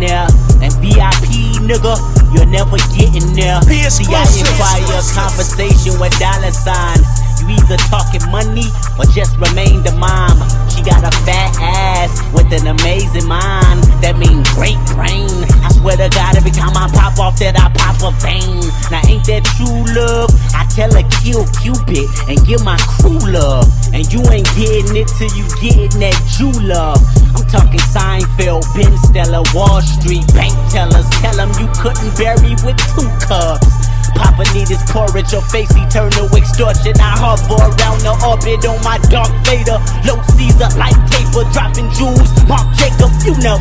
there. And VIP, nigga, you're never getting there. See, I inquire a conversation with dollar signs. You either talking money or just remain the mom. She got a fat ass with an amazing mind. That means great brain. I swear to God, every time I pop off that I pop a vein. Now ain't that true love? I tell her kill Cupid and give my crew love. And you ain't getting it till you getting that Jew love. I'm talking Seinfeld, Ben Stiller, Wall Street, bank tellers. Tell them you couldn't bury with 2 cups. Papa need his porridge, your face eternal extortion. I hover around the orbit on my Darth Vader. Low Caesar, light taper, dropping jewels. Mark Jacob, you know